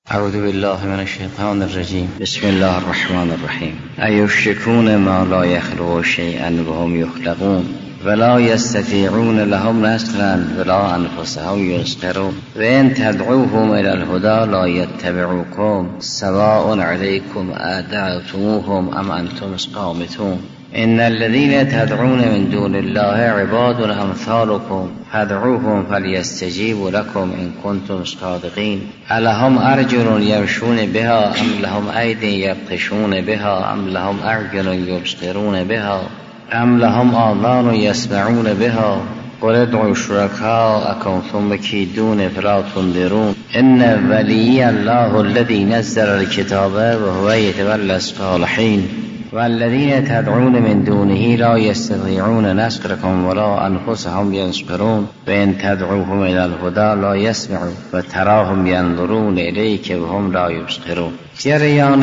اعوذ بالله من الشیطان الرجیم. بسم الله الرحمن الرحیم. ایشرکون ما لا یخلقون شیئا وهم یخلقون ولا یستطیعون لهم نصرا ولا انفسهم ینصرون وان تدعوهم الی الهدی لا یتبعوکم سواء علیکم ادعوتموهم ام انتم صامتون ان الذين تدعون من دون الله عباد امثالكم فادعوهم فليستجيبوا لكم ان كنتم صادقين الهم ارجل يمشون بها ام لهم ايدي يبطشون بها ام لهم اعين يبصرون بها ام لهم آذان يسمعون بها قل ادعوا شركاءكم ثم كيدون فلا تنظرون ان ولي الله الذي نزل الكتاب وهو يتولى الصالحين والذين تدعون من دونه لا يستطيعون نصركم ولا انفسهم ينصرون وان تدعوهم الى الهدى لا يسمعون وتراهم ينظرون اليك وهم لا يبصرون. جریان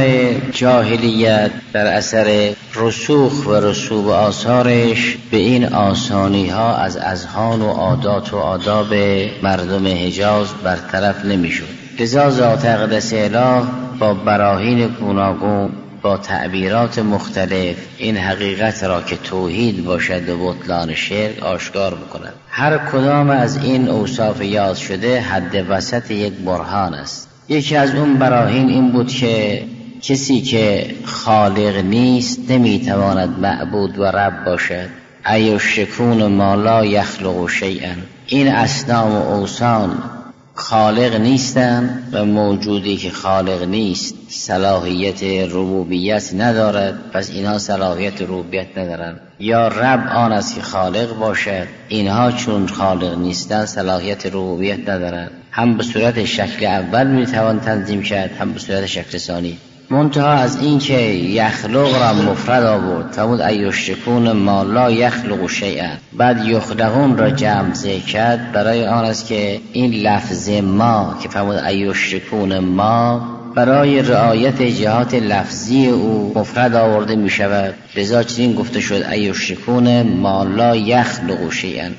جاهلیت در اثر رسوخ و رسوب آثارش به این آسانی ها از اذهان و عادات و آداب مردم حجاز برطرف نمیشد. لذا ذات اقدس اله با براهین گوناگون با تعبیرات مختلف این حقیقت را که توحید باشد و بطلان شرک آشکار می‌کند. هر کدام از این اوصاف یاد شده حد وسط یک برهان است. یکی از اون براهین این بود که کسی که خالق نیست نمیتواند معبود و رب باشد. ایشرکون ما لا یخلق شیئا، این اصنام و اوثان خالق نیستند و موجودی که خالق نیست صلاحیت ربوبیت ندارد، پس اینها صلاحیت ربوبیت ندارند. یا رب آن است که خالق باشد، اینها چون خالق نیستند صلاحیت ربوبیت ندارند. هم به صورت شکل اول میتوان تنظیم کرد، هم به صورت شکل ثانی. منتها از این که یخلق را مفرد آورد فرمود ایشرکون ما لا یخلق شیئا، بعد یخلقون را جمع ذکر کرد، برای آن است که این لفظ ما که فرمود ایشرکون ما برای رعایت جهات لفظی او مفرد آورده می شود. لذا چنین گفته شد ایشرکون ما لا یخلق شیئا.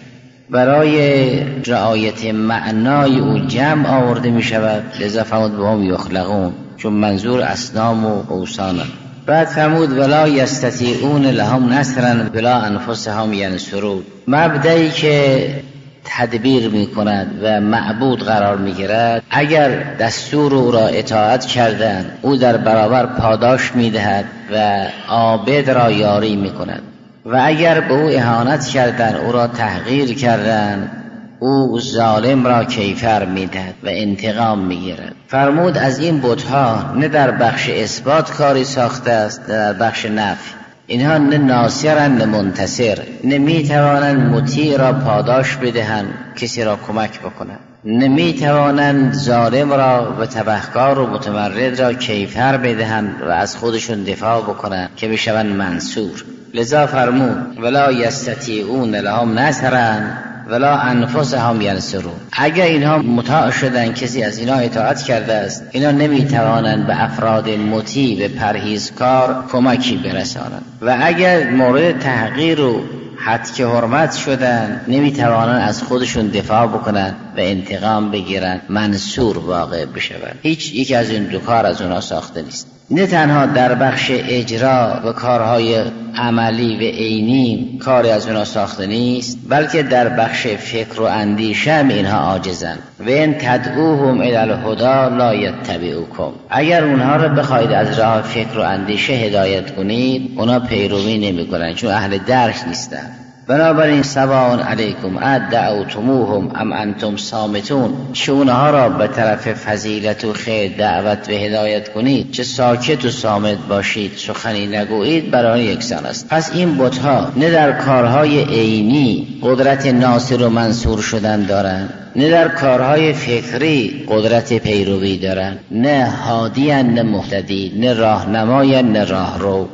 برای رعایت معنای او جمع آورده می شود، لذا فرمود بهم یخلقون، چون منظور اصنام و اوثان. بعد فرمود ولا یستطیعون لهم نصرا ولا انفسهم ینصرون. مبدئی که تدبیر می کند و معبود قرار می گیرد، اگر دستور او را اطاعت کردند او در برابر پاداش می دهد و عابد را یاری می کند، و اگر به او اهانت کردند او را تحقیر کردند او ظالم را کیفر میدهد و انتقام میگیرد. فرمود از این بت‌ها نه در بخش اثبات کاری ساخته است نه در بخش نفی. اینها نه ناصرند نه منتصر، نمیتوانند مطیع را پاداش بدهند، کسی را کمک بکنند، نمیتوانند ظالم را و تبهکار و متمرد را کیفر بدهند و از خودشون دفاع بکنند که بشوند منصور. لذا فرمود ولا یستطیعون لهم نصرا ولا انفسهم ینصرون. اگر اینها مطاع شدن، کسی از اینها اطاعت کرده است، اینا نمیتوانند به افراد مطیع به پرهیزکار کمکی برسانند، و اگر مورد تحقیر و حد حرمت شدن نمیتوانند از خودشون دفاع بکنند و انتقام بگیرند، منصور واقع بشوند. هیچ یک از این دو کار از اونها ساخته نیست. نه تنها در بخش اجرا و کارهای عملی و عینی کاری از اونها ساخته نیست، بلکه در بخش فکر و اندیشه هم اینها عاجزند. و ان تدعوهم الی الهدی لا یتبعوکم، اگر اونها را بخواید از راه فکر و اندیشه هدایت کنید اونها پیروی نمی‌کنند، چون اهل درک نیستند. بنابراین سواء علیکم ادعوتموهم ام انتم صامتون، چه اونها را به طرف فضیلت و خیر دعوت و هدایت کنید چه ساکت و صامت باشید سخنی نگویید، برای یکسان است. پس این بت‌ها نه در کارهای عینی قدرت ناصر و منصور شدن دارند، نه در کارهای فکری قدرت پیروی دارند، نه هادیان نه مهتدی، نه راهنمایان نه راهرو.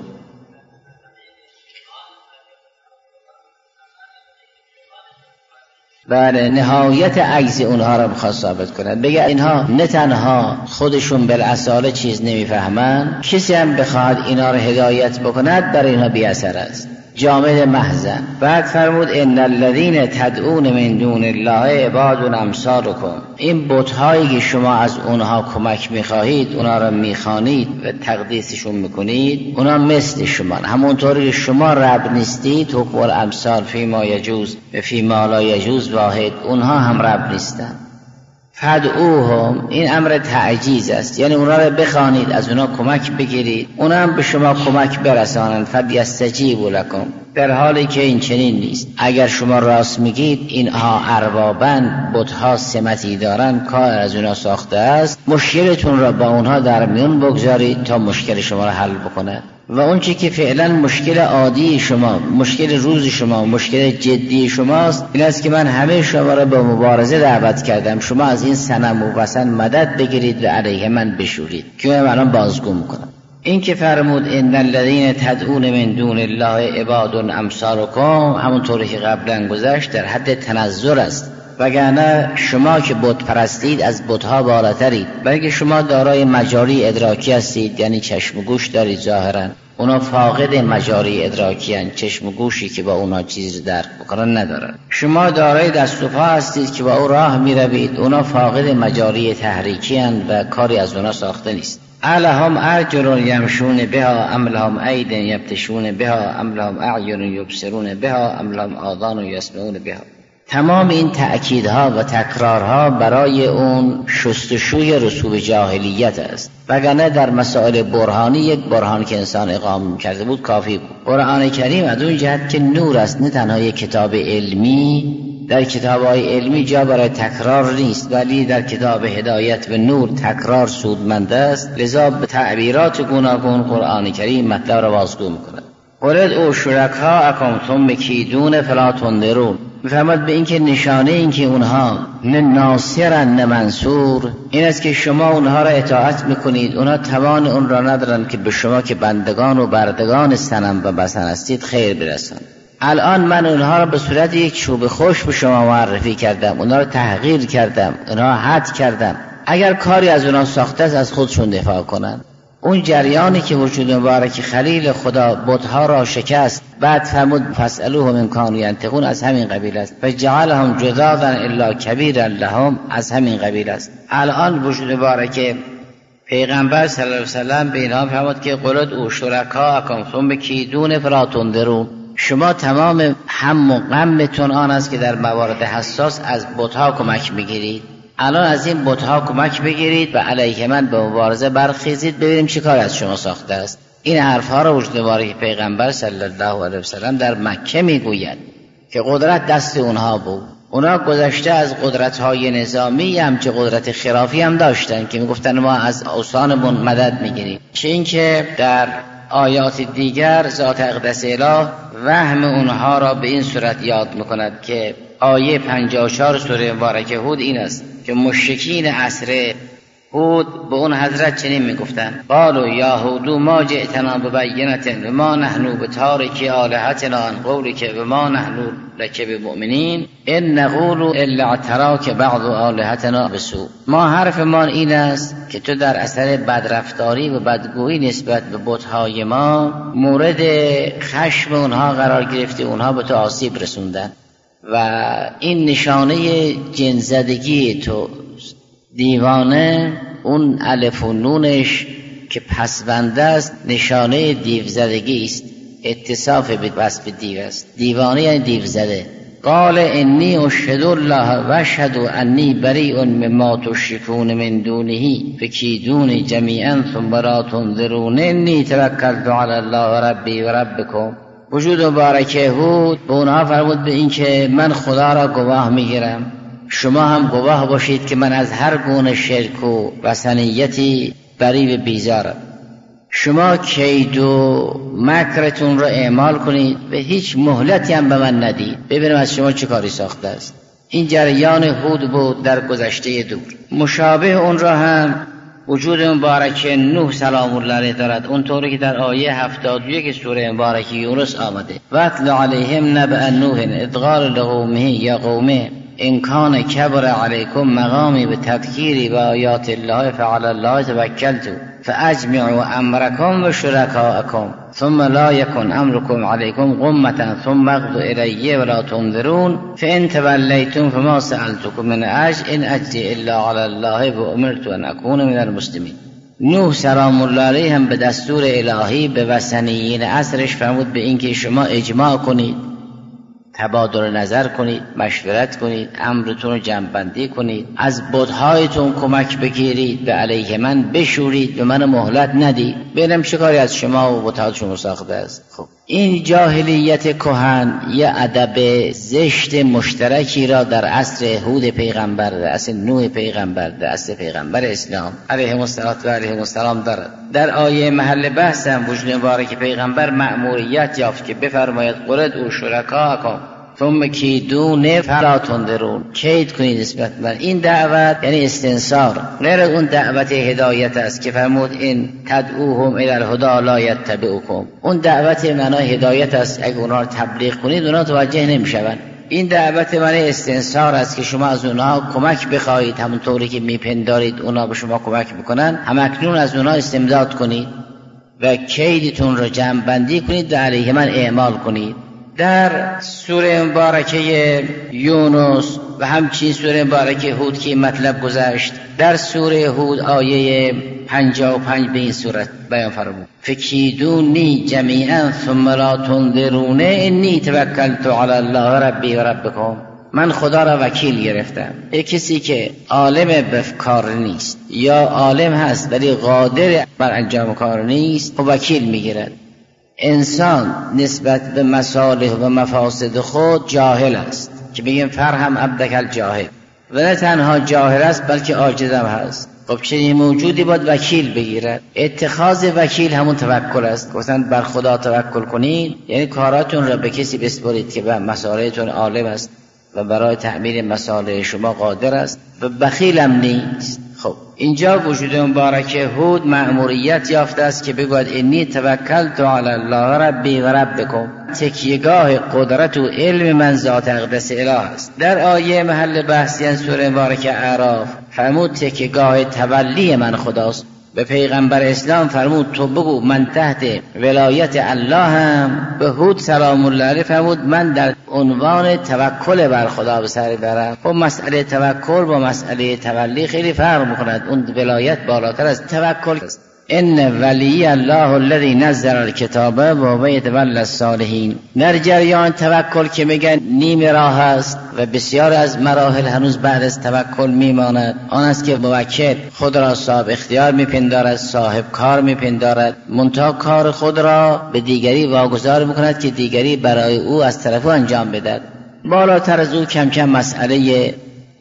بله، نهایت عجز اونها را بخواد ثابت کنند، بگه اینها نه تنها خودشون بالاصاله چیز نمیفهمند، کسی هم بخواد اینا را هدایت بکند برای اینها بی اثر است. جامد محضن. بعد فرمود ان الذین تدعون من دون الله عباد امثالکم، این بت‌هایی که شما از اونها کمک می‌خواهید، اونها را می‌خوانید و تقدیسشون می‌کنید، اونها مثل شما، همونطوری که شما رب نیستید، حکم الامثال فیما یجوز و فیما لا یجوز واحد، اونها هم رب نیستند. فدعوهم، این امر تعجیز است، یعنی اونا رو بخوانید، از اونا کمک بگیرید، اونا هم به شما کمک برسانند. فلیستجیبوا لکم، در حالی که این چنین نیست. اگر شما راست میگید اینها اربابن، بت‌ها سمتی دارن، کار از اونا ساخته است، مشکلتون را با اونها در میون بگذارید تا مشکل شما را حل بکنه. و اون چی که فعلا مشکل عادی شما، مشکل روز شما، مشکل جدی شماست، این است که من همه شما را به مبارزه دعوت کردم، شما از این صنم و وثن مدد بگیرید و علیه من بشورید که من الان بازگو میکنم. این که فرمود ان الذین تدعون من دون الله عباد امثالکم، همونطوری که قبلا گذشت در حد تنزل است، وگرنه شما که بت پرستید از بت‌ها بالاترید، بلکه شما دارای مجاری ادراکی هستید، یعنی چشم و گوش دارید ظاهرا، اونا فاقد مجاری ادراکی هستند، چشم و گوشی که با اونا چیز درک بکنن ندارن. شما دارای دست و پا هستید که با او راه میروید، اونا فاقد مجاری تحریکی هستند و کاری از اونا ساخته نیست. الهم ارجل یمشون بها ام لهم اید یبطشون بها ام لهم اعین یبصرون بها ام لهم آذان یسمعون بها. تمام این تأکیدها و تکرارها برای اون شستشوی رسوب جاهلیت است، وگرنه در مسائل برهانی یک برهان که انسان اقامه کرده بود کافی بود. قرآن کریم از اون جهت که نور است، نه تنها یک کتاب علمی، در کتاب‌های علمی جا برای تکرار نیست، ولی در کتاب هدایت و نور تکرار سودمند است، لذا به تعبیرات گوناگون قرآن کریم مطلب را بازگو می‌کند. قل ادعوا شرکاءکم ثم کیدون فلا تنظرون، می‌فرماد به این که نشانه این که اونها نه ناصرن نه منصور این است که شما اونها را اطاعت میکنید، اونها توان اون را ندارن که به شما که بندگان و بردگان صنم و وثن هستید خیر برسن. الان من اونها را به صورت یک چوب خوش به شما معرفی کردم، اونها را تحقیر کردم، اونها حد کردم. اگر کاری از اونها ساخته است از خودشون دفاع کنن. اون جریانی که وجود مبارک خلیل خدا بت‌ها را شکست، بعد فرمود فاسألوهم ان کانوا ینطقون، از همین قبیل است. فجعلهم جذاذا الا کبیرا لهم، از همین قبیل است. الان وجود مبارک پیغمبر صلی الله علیه و سلم به اینها فرمود که قل ادعوا شرکاءکم ثم کیدون فلا تنظرون، شما تمام هم و غمتون آن است که در موارد حساس از بت‌ها کمک میگیرید. الان از این بت‌ها کمک بگیرید و علیه من به مبارزه برخیزید، ببینیم چه کار از شما ساخته است. این حرفها را وجود مبارک پیغمبر صلی الله علیه و سلم در مکه میگوید که قدرت دست اونها بود. اونا گذشته از قدرت‌های نظامی هم چه قدرت خرافی هم داشتن که میگفتن ما از اوثانمون مدد میگیریم. چه اینکه در آیات دیگر ذات اقدس اله وهم اونها را به این صورت یاد میکند که آیه 54 سوره مبارکه هود این است که مشرکین عصر هود به اون حضرت چنین میگفتن: قالوا یا هود ما جئتنا ببینة و ما نحن بتارکی آلهتنا عن قولک و ما نحن لک بمؤمنین ان نقول الا اعتراک بعض آلهتنا بسوء. ما حرف ما این است که تو در اثر بدرفتاری و بدگویی نسبت به بت‌های ما مورد خشم اونها قرار گرفتی، اونها به تو آسیب رسوندن و این نشانه جن‌زدگی تو. دیوانه اون الف و نونش که پسونده است نشانه دیو زدگی است، اتصاف به وصف دیو است. دیوانه یعنی دیو زده. قال انی اشهد الله و اشهد انی بریء مما تشركون من دونه فکیدون جمیعا ثم لا تنظرون انی توکلت علی الله ربی و ربکم. وجود مبارک هود به اونها فرمود به این که من خدا را گواه میگیرم، شما هم گواه باشید که من از هر گونه شرک و وثنیتی بری و بیزارم. شما کید و مکرتون را اعمال کنید و هیچ مهلتی هم به من ندید، ببینم از شما چه کاری ساخته است. این جریان هود بود در گذشته دور. مشابه اون را هم وجود مبارک نوح سلام الله علیه دارد، اونطوری که در آیه 71 سوره مبارک یونس آمده: واتل علیهم نبأ نوح اذ قال لقومه یا قومه ان کان کبر علیکم مقامی به تذکیری و آیات الله فعلی الله توکلت فاجمعوا امرکم و شرکاءکم ثم لا يكن امركم عليكم غمة ثم اقضوا الي ولا تنظرون فان توليتم فما سألتكم من اجر ان اجري الا على الله وامرت ان اكون من المسلمین. نوح سلام الله علیه هم به دستور الهی به وثنیین عصرش فرمود به اینکه شما اجماع کنید، تبادل نظر کنید، مشورت کنید، امرتون رو جمع‌بندی کنید، از بت‌هایتون کمک بگیرید، به علیه من بشورید، به من مهلت ندید، ببینم چه کاری از شما و بت‌هاتون ساخته است. خب این جاهلیت کهن یه ادب زشت مشترکی را در عصر هود پیغمبر، در عصر نوح پیغمبر، در عصر پیغمبر اسلام علیه السلام دارد. در آیه محل بحث هم وجود مبارک پیغمبر مأموریت یافت که بفرماید قل ادعوا شرکاءکم ثم کیدون فلا تنظرون، کید کنید نسبت من. این دعوت یعنی استنصار، غیر اون دعوت هدایت است که فرمود این تدعوهم الی الهدی لا یتبعکم. اون دعوت معنای هدایت است، اگه اونا رو تبلیغ کنید اونا توجه نمیشون. این دعوت معنی استنصار است که شما از اونها کمک بخواهید، همونطوری که میپندارید اونا به شما کمک میکنن، همکنون از اونها استمداد کنید و کیدتون رو جمع بندی کنید و علیه من اعمال کنید. در سوره مبارکه یونس و همچنین سوره مبارکه هود که مطلب گذشت، در سوره هود آیه 55 به این صورت بیان فرمود فکیدونی جمیعا ثم لا تنظرون انی توکلت علی الله ربی و ربکم. من خدا را وکیل گرفتم. یک کسی که عالم به کار نیست یا عالم هست ولی قادر بر انجام کار نیست، خب وکیل میگیرد. انسان نسبت به مصالح و مفاسد خود جاهل است که بگیم فرهم عبدک الجاهل، و نه تنها جاهل است بلکه عاجزم هست. خب چنین موجودی باید وکیل بگیرد. اتخاذ وکیل همون توکل است. گفتن بر خدا توکل کنید یعنی کاراتون را به کسی بسپارید که به مصالحتون عالم است و برای تعمیر مصالح شما قادر است و بخیلم نیست. خب اینجا وجود مبارک هود مأموریت یافته است که بگوید انی توکلت علی الله ربی و ربکم، تکیهگاه قدرت و علم من ذات اقدس اله است. در آیه محل بحثی سوره مبارکه اعراف فرمود تکیهگاه تولی من خداست. به پیغمبر اسلام فرمود تو بگو من تحت ولایت الله هم. به هود سلام الله علیه فرمود من در عنوان توکل بر خدا به سر برم. خب مسئله توکل با مسئله تولی خیلی فرق میکند. اون ولایت بالاتر از توکل است. ان ولی الله الذی نزل الکتاب و هو یتولی الصالحین. در جریان توکل که میگن نیم راه است و بسیار از مراحل هنوز بعد از توکل میماند، آن است که موکل خود را صاحب اختیار میپندارد، صاحب کار میپندارد، منتها کار خود را به دیگری واگذار میکند که دیگری برای او از طرف او انجام بدهد. بالاتر از او کم کم مسئله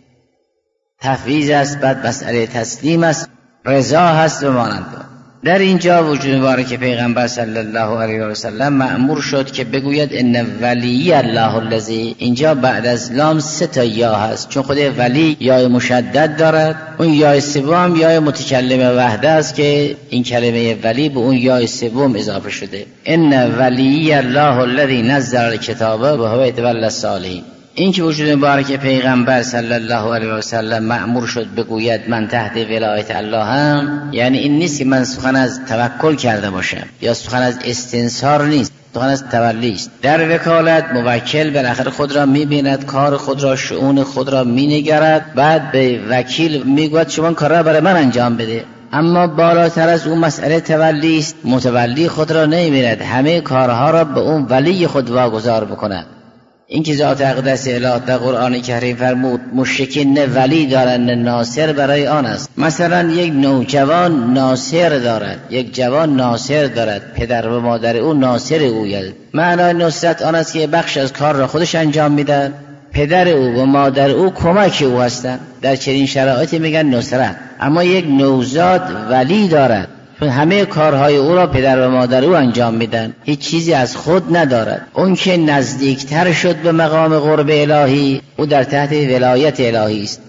تفویض است، بعد مسئله تسلیم است، رضا هست و مانند. در اینجا وجود مبارک پیغمبر صلی الله علیه و سلم مأمور شد که بگوید ان ولی الله الذی. اینجا بعد از لام 3 یا هست، چون خود ولی یا مشدد دارد. اون یا سوم یا متکلم وحده است که این کلمه ولی به اون یا سوم اضافه شده. ان ولی الله الذی نزل الکتاب و هو یتولی الصالحین. این که وجود مبارک پیغمبر صلی الله علیه و سلم مأمور شد بگوید من تحت ولایت الله هم، یعنی این نیست که من سخن از توکل کرده باشم یا سخن از استنصار نیست، سخن از تولی است. در وکالت موکل بالاخره خود را می‌بیند، کار خود را، شؤون خود را می‌نگرد، بعد به وکیل میگوید شما کار را برای من انجام بده. اما بالاتر از اون مسئله تولی است. متولی خود را نمی‌بیند، همه کارها را به اون ولی خود واگذار بکند. این که ذات اقدس اله در قرآن کریم فرمود مشرکین نه ولی دارند نه ناصر برای آن است. مثلا یک نوجوان ناصر دارد، یک جوان ناصر دارد، پدر و مادر او ناصر اویند. معنای نصرت آن است که بخش از کار را خودش انجام میدن، پدر او و مادر او کمک او هستند. در چنین شرایطی میگن نصرت. اما یک نوزاد ولی دارد، همه کارهای او را پدر و مادر او انجام میدن، هیچ چیزی از خود ندارد. اون که نزدیکتر شد به مقام قرب الهی او در تحت ولایت الهی است.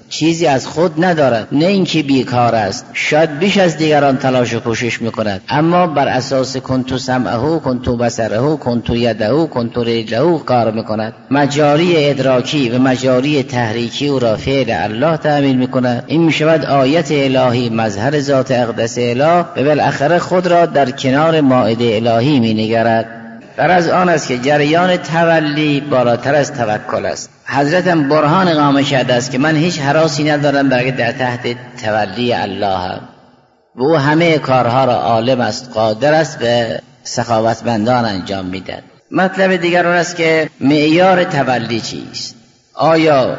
چیزی از خود ندارد، نه اینکه بیکار است، شاید بیش از دیگران تلاش و کوشش میکند، اما بر اساس کنتو سمعه، کنتو بصره، کنتو یده، کنتو رجله کار میکند. مجاری ادراکی و مجاری تحریکی او را فعل الله تعمیل میکند. این میشود آیت الهی، مظهر ذات اقدس اله، و بالاخره خود را در کنار مائده الهی مینگرد. در از آن است که جریان تولی بالاتر از توکل است. حضرتم برهان اقامه کرده است که من هیچ هراسی ندارم برای در تحت تولی الله و او همه کارها را عالم است، قادر است و سخاوتمندان انجام میدهد. مطلب دیگر آن است که معیار تولی چیست؟ آیا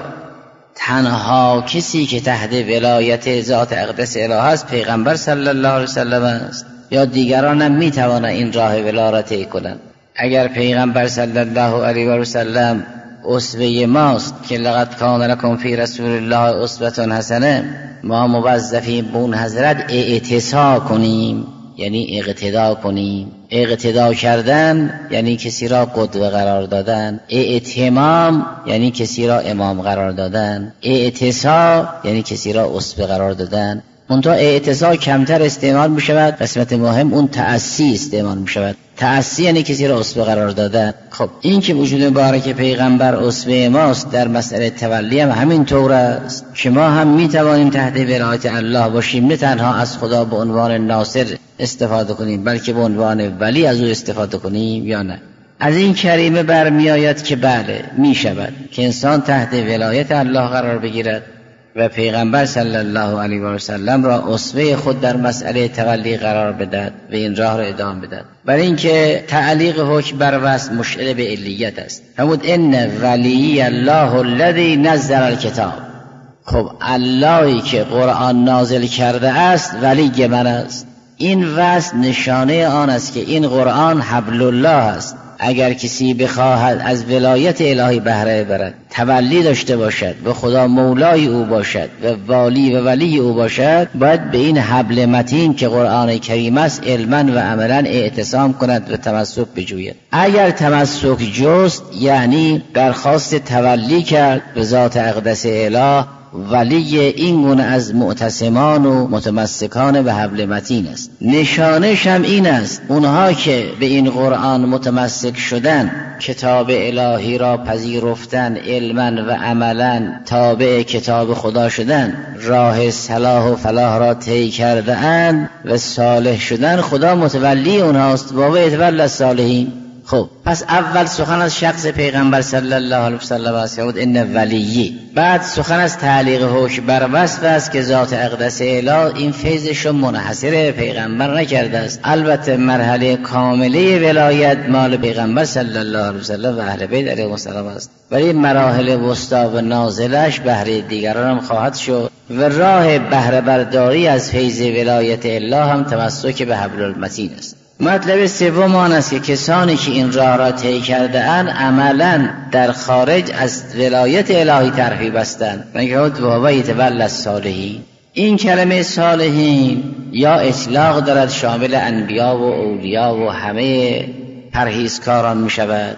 تنها کسی که تحت ولایت ذات اقدس اله است پیغمبر صلی الله علیه وسلم است، یا دیگران هم میتوانند این راه ولایت طی کنند؟ اگر پیغمبر صلی الله علیه و سلم اسوه ماست که لقد کان لکم فی رسول الله اسوه حسنه، ما موظفیم به اون حضرت اعتصا کنیم، یعنی اقتدا کنیم. اقتدا کردن یعنی کسی را قدوه قرار دادن، اعتمام یعنی کسی را امام قرار دادن، اعتصا یعنی کسی را اسوه قرار دادن. منتها اعتصا کمتر استعمال می شود، قسمت مهم اون تأسی استعمال می شود. تأسی یعنی کسی را اسوه قرار دادن. خب این که وجود مبارک پیغمبر اسوه ماست در مسئله تولی هم همین طور است که ما هم می توانیم تحت ولایت الله باشیم، نه تنها از خدا به عنوان ناصر استفاده کنیم بلکه به عنوان ولی از او استفاده کنیم یا نه. از این کریمه برمی آید که بله می شود که انسان تحت ولایت الله قرار بگیرد و پیغمبر صلی الله علیه و سلم را اسوه خود در مسئله تولی قرار بدهد و این راه را ادامه بدهد. برای اینکه تعلیق حکم بر وصف مشعر به علیت است. فرمود ان ولی الله الذی نزل الکتاب. خب اللهی که قرآن نازل کرده است ولی من است. این وصف نشانه آن است که این قرآن حبل الله است. اگر کسی بخواهد از ولایت الهی بهره برد، تولی داشته باشد و خدا مولای او باشد و والی و ولی او باشد، باید به این حبل متین که قرآن کریم است علما و عملا اعتصام کند و تمسک بجوید. اگر تمسک جست یعنی درخواست تولی کرد به ذات اقدس اله، ولی این گونه از معتصمان و متمسکان به حبل متین است. نشانش هم این است اونها که به این قرآن متمسک شدن، کتاب الهی را پذیرفتن، علما و عملا تابع کتاب خدا شدن، راه صلاح و فلاح را طی کرده اند و صالح شدن، خدا متولی اونهاست و یتولی الصالحین. خب پس اول سخن از شخص پیغمبر صلی الله علیه وسلم است که ان ولیی، بعد سخن از تعلیق حکم بر وصف است که ذات اقدس اله این فیضش رو منحصر پیغمبر نکرده است. البته مرحله کامله ولایت مال پیغمبر صلی الله علیه وسلم و اهل بیت علیهم السلام است، ولی مراحل وسطی و نازلش بهره دیگران هم خواهد شد و راه بهره برداری از فیض ولایت الله هم تمسک به حبل المتین است. مطلب سوم آن است که کسانی که این راه را طی کرده اند عملا در خارج از ولایت الهی طرفی بستند. میگه و یتولی الصالحین. این کلمه صالحین یا اطلاق دارد، شامل انبیا و اولیا و همه پرهیزکاران می شود.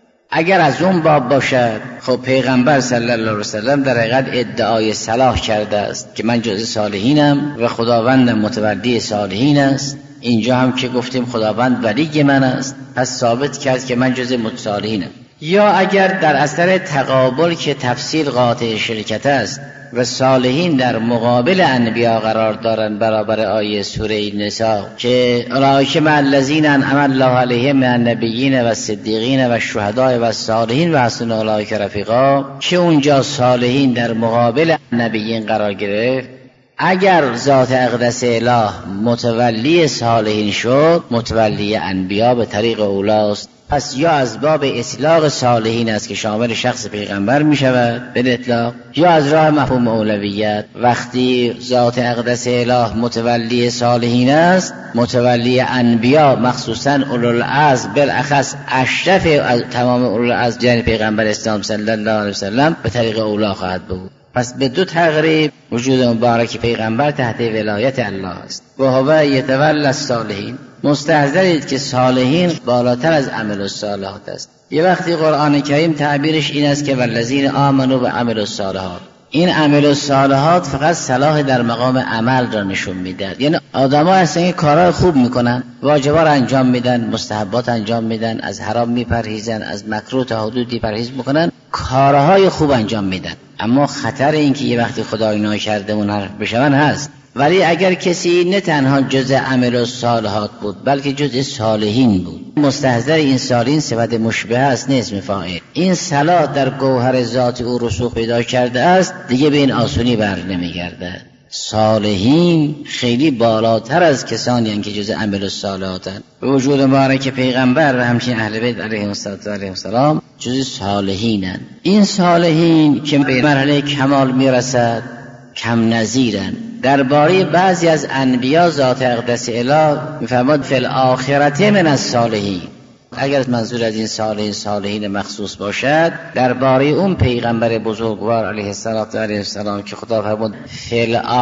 اگر از اون باب باشد، خب پیغمبر صلی الله علیه وسلم در حقیقت ادعای صلاح کرده است که من جزء صالحینم و خداوندم متولی صالحین است. اینجا هم که گفتیم خداوند ولی من است، پس ثابت کرد که من جزء متصالحینم. یا اگر در اثر تقابل که تفصیل قاطع شرکت است و صالحین در مقابل انبیا قرار دارند برابر آیه سوره نساء که اولئک مع الذین انعم الله علیهم من النبیین و الصدیقین و الشهداء و الصالحین و حسن اولئک رفیقا، که اونجا صالحین در مقابل نبیین قرار گرفت. اگر ذات اقدس اله متولی صالحین شد، متولی انبیا به طریق اولاست. پس یا از باب اطلاق صالحین است که شامل شخص پیغمبر می شود به اطلاق، یا از راه مفهوم اولویت. وقتی ذات اقدس اله متولی صالحین است، متولی انبیا مخصوصا اولوالعزم بالاخص اشرف از تمام اولوالعزم یعنی پیغمبر اسلام صلی الله علیه وسلم به طریق اولا خواهد بود. پس به دو تقریب وجود مبارک پیغمبر تحت ولایت الله است. و هو یتولی الصالحین. مستحضرید که صالحین بالاتر از عمل الصالحات است. یه وقتی قرآن کریم تعبیرش این است که والذین آمنوا و عملوا الصالحات، این عمل الصالحات فقط صلاح در مقام عمل را نشون میده. یعنی آدما هستن که کارهای خوب میکنن، واجبات انجام میدن، مستحبات انجام میدن، از حرام میپرهیزن، از مکروه تا حدودی پرهیز میکنن، کارهای خوب انجام میدن، اما خطر این که یه وقتی خدای ناکرده منحرف بشون هست. ولی اگر کسی نه تنها جزء عمل الصالحات بود بلکه جزء صالحین بود، مستحضر این صالحین صفت مشبه است نه اسم فاعل، این صلاح در گوهر ذات او رسوخ پیدا کرده است، دیگه به این آسونی بر نمیگرده. صالحین خیلی بالاتر از کسانی هستند که جزء عمل الصالحاتند. به وجود مبارک پیغمبر و همچنین اهل بیت علیهم السلام جزء صالحینند. این صالحین که به مرحله کمال میرسد کم نظیرن. درباره بعضی از انبیا ذات اقدس اله میفرماد فی الاخرة من الصالحین. اگر منظور از این صالحین مخصوص باشد، درباره اون پیغمبر بزرگوار علیه السلام که خدا فرمود فی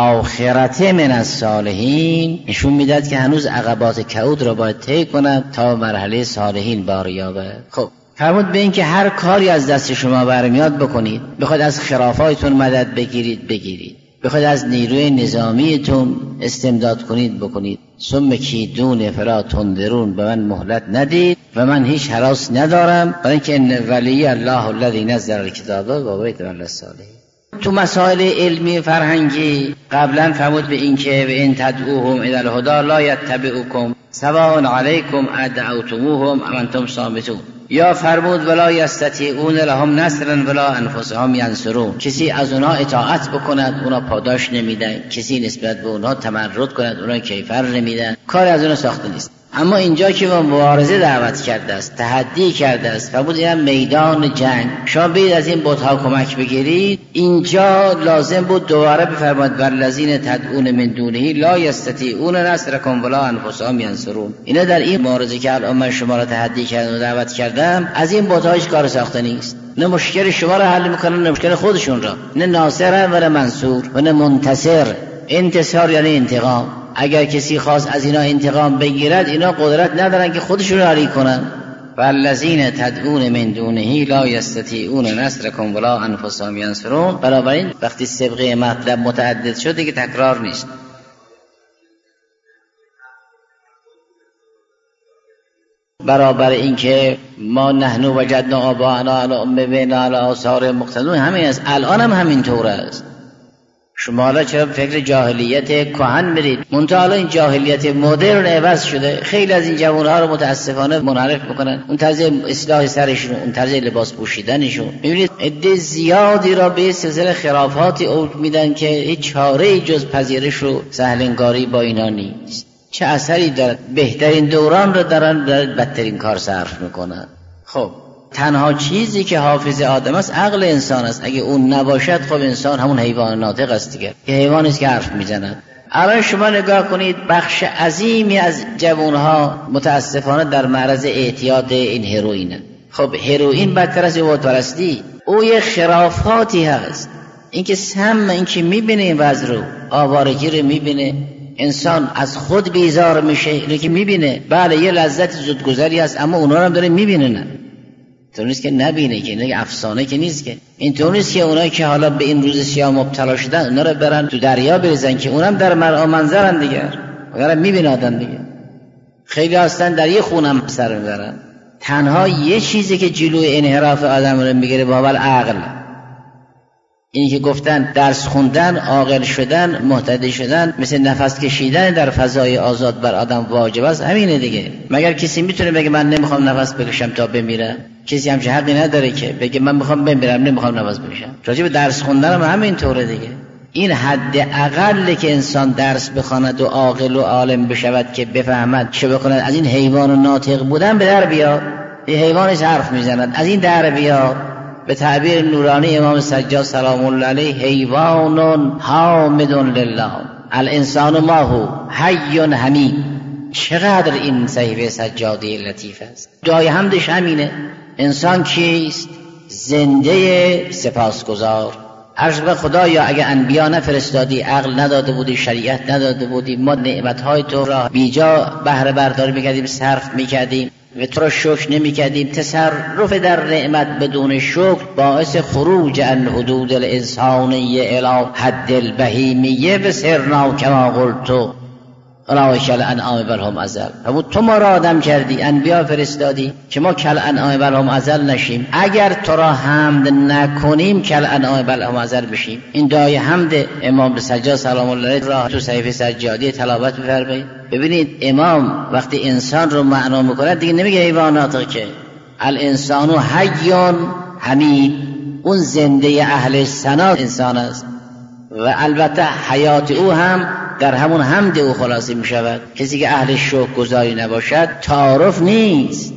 الاخرة من الصالحین، نشون میداد که هنوز عقبات کعود را باید طی کند تا مرحله صالحین بار یابد. خب فرمود به این که هر کاری از دست شما برمیاد بکنید، بخواید از خرافاتتون مدد بگیرید، بخواید از نیروی نظامیتون استمداد کنید بکنید. ثم کیدون فلا تنظرون، به من مهلت ندید و من هیچ هراس ندارم، برای اینکه ان ولی الله الذی نزل الکتاب و یتولی الصالحین. تو مسائل علمی فرهنگی قبلا فرمود به این که و ان تدعوهم الی الهدی لا یتبعوکم سواء علیکم ادعوتموهم ام انتم صامتون. یا فرمود ولا یستطیعون لهم نصرا ولا انفسهم ینصرون، کسی از اونها اطاعت بکند اونها پاداش نمیدن، کسی نسبت به اونها تمرد کند اونها کیفر نمیدن، کار از اونها ساخته نیست. اما اینجا که با مبارزه دعوت کرده است، تحدی کرده است، فرمود این میدان جنگ، شما برید از این بت‌ها کمک بگیرید. اینجا لازم بود دوباره بفرماید والذین تدعون من دونه لا یستطیعون نصرکم ولا انفسهم ینصرون. اینا در این مبارزه که الان من شما را تحدی کردم و دعوت کردم، از این بت‌ها هیچ کار ساخته نیست، نه مشکل شما را حل میکنن نه مشکل خودشون را، نه ناصر و نه منصور و نه منتصر. انتصار یعنی انتقام. اگر کسی خواست از اینا انتقام بگیرد، اینا قدرت ندارن که خودشون رو حل کنن. والذین تدعون من دونه لا یستطیعون نصرکم ولا انفسهم ینصرون. بنابراین وقتی سابقه مطلب متعدد شده که تکرار نیست. برابر این که ما نحن وجدنا آباءنا علی امه علی آثار مقتدون، همین است. الان هم همین طور است. شما حالا چرا فکر جاهلیت کهن میرید؟ منتها حالا این جاهلیت مدرن عوض شده. خیلی از این جوانها رو متاسفانه منحرف میکنن، اون طرز اصلاح سرشون، اون طرز لباس پوشیدنشون. میبینید عده زیادی را به سلسله خرافاتی اوج میدن که هیچ چاره‌ای جز پذیرش و سهلنگاری با اینا نیست. چه اثری دارد؟ بهترین دوران رو دارن بدترین کار صرف میکنن. خب تنها چیزی که حافظ آدم است عقل انسان است. اگه اون نباشد خب انسان همون حیوان ناطق است دیگه، که حیوانی است که حرف میزنه. الان شما نگاه کنید، بخش عظیمی از جوانها متاسفانه در معرض اعتیاد این هروئینه. خب هروئین بدتر از بت‌پرستی، او یه خرافاتی هست. اینکه سم، اینکه میبینه این وضع رو، آوارگی رو میبینه، انسان از خود بیزار میشه، اینو که میبینه. بله یه لذت زودگذری هست، اما اونا رو هم داره میبینه. نه اینطور نیست که نبینه، که این افسانه که نیست، که اینطور نیست که اونایی که حالا به این روز سیاه مبتلا شدن اونا رو برن تو دریا بریزن، که اونم در مرعا منظرن دیگه، اونم میبینه آدم دیگه. خیلی هستن در یه خونم سر میبرن. تنها یه چیزی که جلوی انحراف آدم رو میگیره با عقل، اینی که گفتن درس خوندن، عاقل شدن، مهتدی شدن مثل نفس کشیدن در فضای آزاد بر آدم واجب است. همینه دیگه. مگر کسی میتونه بگه من نمیخوام نفس بکشم تا بمیرم؟ کسی همچین حقی نداره که بگه من میخوام بمیرم نمیخوام نفس بکشم. راجع به درس خوندن هم همین طوره دیگه. این حد اقل که انسان درس بخواند و عاقل و عالم بشود که بفهمد چه بکند. از این حیوان ناطق بودن به در بیاد. این حیوانش حرف میزند، از این در بیاد. به تعبیر نورانی امام سجاد سلام الله علیه، حیوان حامد لله الانسان ما هو حی حمید. چقدر این صحیفه سجادی لطیف است. دعای حمدش همینه. انسان کیست؟ زنده سپاسگزار. عرض به خدایا اگه انبیا نفرستادی، عقل نداده بودی، شریعت نداده بودی، ما نعمتهای تو را بیجا بهره برداری میکردیم، صرف میکردیم. و تو را شکر نمی کردیم. تصرف در نعمت بدون شکر باعث خروج عن حدود الانسانیه الی حد البهیمیه و سرنا کما قلت اولئک الانعام بل هم اضل. تو ما را آدم کردی، انبیا فرستادی که ما کالانعام بل هم اضل نشیم. اگر تو را حمد نکنیم کالانعام بل هم اضل بشیم. این دعای حمد امام سجاد سلام الله علیه را تو صحیفه سجادی تلاوت بفرمایید. ببینید امام وقتی انسان رو معنا میکنه دیگه نمیگه حیوانات، که الانسان حی حمید، اون زنده اهل ثنا انسان است و البته حیات او هم در همون حمد او خلاصه می شود. کسی که اهل شکر گزاری نباشد تعارف نیست،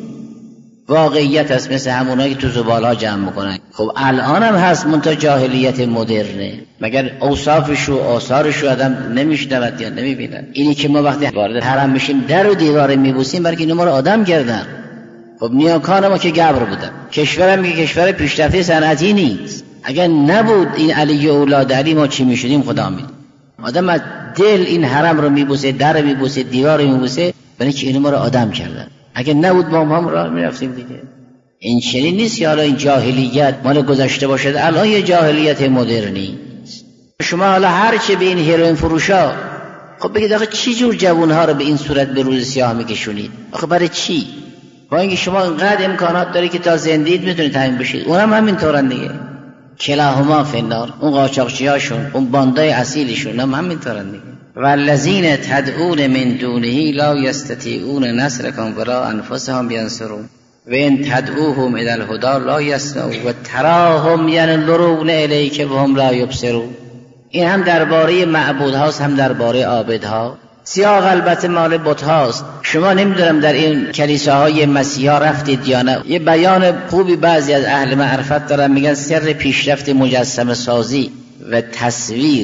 واقعیت است، مثل همونایی که تو زبالها جمع میکنن. خب الان هم هست منتها جاهلیت مدرنه، مگر اوصافش و آثارش رو آدم نمیشنود یا نمیبیند؟ اینی که ما وقتی وارد حرم میشیم در و دیوار میبوسیم برای اینو ما رو آدم کردن. خب نیاکان ما که گبر بودن، کشورم که کشور پیشرفته صنعتی نیست. اگر نبود این علی اولاد علی ما چی میشدیم خدا میدونه. آدم از دل این حرم رو میبوسه، در میبوسه، دیوار میبوسه، برای که اینو ما رو آدم کردن. اگر نبود ما هم راه میرفتیم دیگه. این چنین نیست که حالا این جاهلیت مال گذشته باشد، الان یه جاهلیت مدرنی. شما حالا هر چه به این هیروئین فروشا، خب بگید آخه چی جور جوانها رو به این صورت به روز سیاه میکشونید؟ آخه برای چی؟ با اینکه شما اینقدر امکانات داری که تا زندید میتونید تامین بشید، اونم همینطورن دیگه. کلاهما فنار، اون قاچاقچیاشون، اون باندای اصیلشون هم همینطورن دیگه. والذین تدعون من دونه لا یستطیعون نصرکم ولا انفسهم ینصرون و ان تدعوهم الی الهدی لا یسمعون و تراهم ینظرون الیک وهم لا یبصرون. این هم درباره معبودهاست هم درباره عابدها. سیاق البته مال بت هاست. شما نمیدونم در این کلیساهای مسیحا رفتید یا نه، یه بیان خوبی بعضی از اهل معرفت دارن، میگن سر پیشرفت مجسمه سازی و تصویر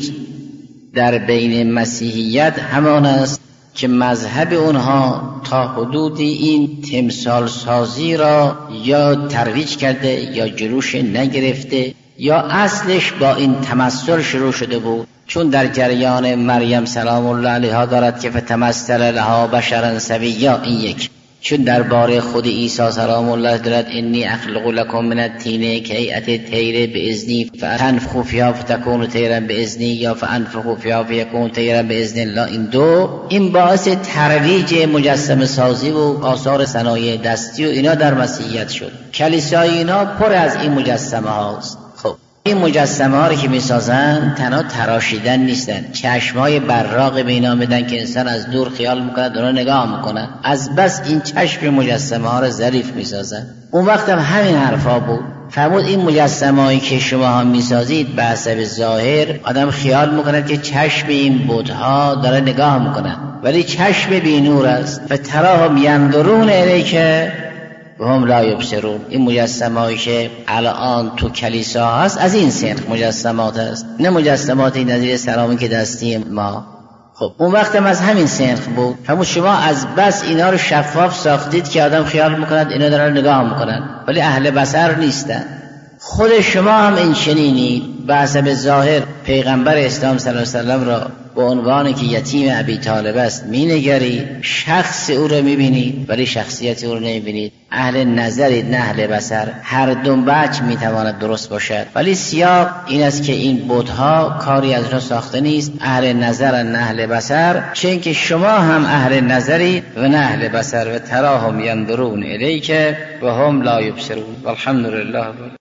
در بین مسیحیت همان است که مذهب اونها تا حدودی این تمثال سازی را یا ترویج کرده یا جلوش نگرفته یا اصلش با این تمثل شروع شده بود. چون در جریان مریم سلام الله علیها دارد که فتمثل لها بشرا سویا، این یک. چون درباره خود عیسی سلام الله دارد انی اخلق لکم من الطین کهیئت الطیر باذنی فانفخوا فیها فتکون طیرا باذنی یا فانفخوا فیها فیکون طیرا باذن الله. این باعث ترویج مجسمه سازی و آثار صنایع دستی و اینا در مسیحیت شد. کلیسای اینا پر از این مجسمه هاست. این مجسمه ها رو که میسازن تنها تراشیدن نیستن، چشمای براق به اینا میدن که انسان از دور خیال میکنه اونا نگاه میکنن. از بس این چشم مجسمه ها رو ظریف میسازن. اون وقت هم همین حرفا بود. فرمود این مجسمه هایی که شما هم میسازید به حسب ظاهر آدم خیال میکنه که چشم این بت‌ها داره نگاه میکنن، ولی چشم بی نور است. فتراهم ینظرون الیک و هم لا یبصرون. این مجسمه‌ای که الان تو کلیسا هست از این سنخ مجسمات هست، نه مجسمات این نظیر سلامی که دستی ما. خب اون وقت هم از همین سنخ بود. همون شما از بس اینا رو شفاف ساختید که آدم خیال میکند اینا دارن نگاه میکنن، ولی اهل بصر نیستن. خود شما هم این چنینید. به حسب ظاهر پیغمبر اسلام صلی الله علیه و سلم را به عنوانی که یتیم ابی طالب است مینگرید، شخص او را میبینید ولی شخصیت او را نمیبینید. اهل نظرید نه اهل بصر. هر دو بچ میتواند درست باشد، ولی سیاق این است که این بت‌ها کاری از اونها ساخته نیست، اهل نظر نه اهل بصر. چون که شما هم اهل نظرید و نه اهل بصر. و تراهم ینظرون الیک و هم لا یبصرون. والحمد لله.